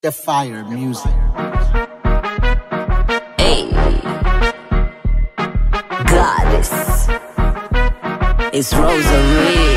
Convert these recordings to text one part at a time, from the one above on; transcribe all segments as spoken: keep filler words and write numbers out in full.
The fire music. Hey, goddess, it's Rosary.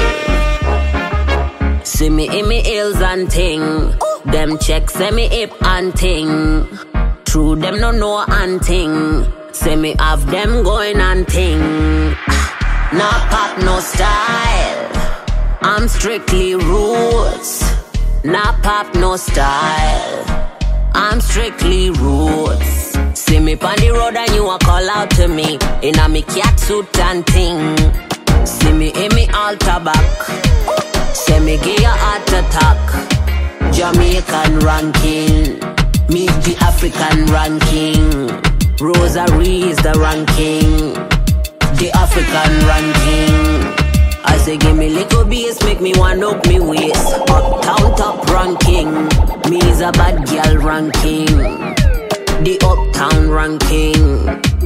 See me in me heels and ting. Them checks say me hip and ting. True them no know and ting. Say me have them going and ting. Nah pop no style. I'm strictly roots. Nah pop no style. I'm strictly roots. See me pon the road and you a call out to me in a me cat suit and ting. See me in me altar back. Say me give you heart attack. Jamaican ranking, meet the African ranking. Rosary is the ranking, the African ranking. I say give me little bass, make me one up me waist. Uptown top ranking, me is a bad girl ranking, the Uptown ranking.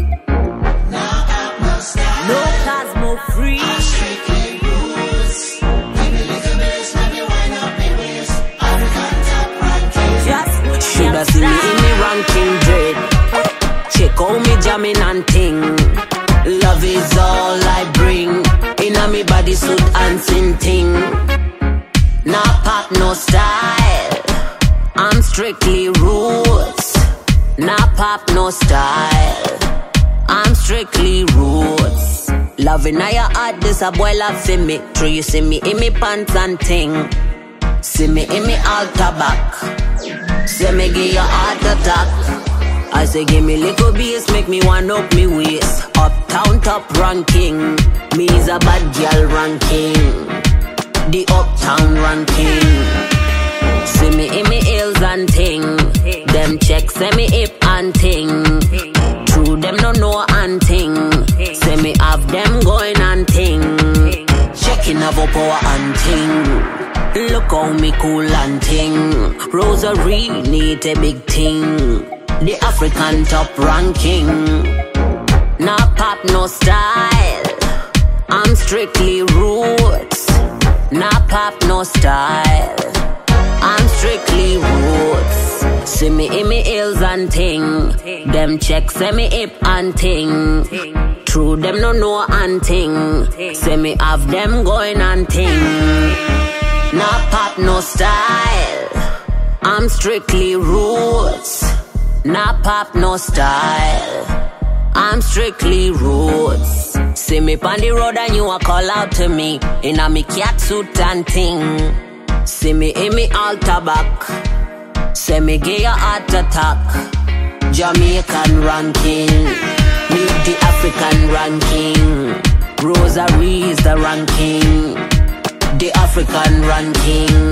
No Cosmo free. I'm strictly roots. Give me little bass, make me wind up me waist. African top ranking. Just shoulda see me in me ranking dread. Check out me jamming and ting. Love is all I bring. Inna me body suit and sing ting. Nah pop no style. I'm strictly roots. Nah pop no style. I'm strictly roots. Loving how your heart, this a boy love for me. True you see me in me pants and ting. See me in me altar back. See me give your heart attack. I say give me little bass, make me one up me waist. Uptown top ranking, me is a bad girl ranking, the Uptown ranking. See me in me heels and ting. Them checks say me hip and ting. True them no know and ting. Say me have them going and ting. Checking about power and ting. Look how me cool and ting. Rosary need a big ting. The African top ranking. Nah pop no style. I'm strictly roots. Nah pop no style. I'm strictly roots. See me in me heels and ting. Them checks say me hip and ting. True them no know and ting. Say me have them going and ting. Nah pop no style. I'm strictly roots. Nah pop no style. I'm strictly roots. See me pon the road and you a call out to me in a me cat suit and ting. See me in me altar back. Say me give your heart attack. Jamaican ranking, meet the African ranking. Rosary is the ranking, the African ranking.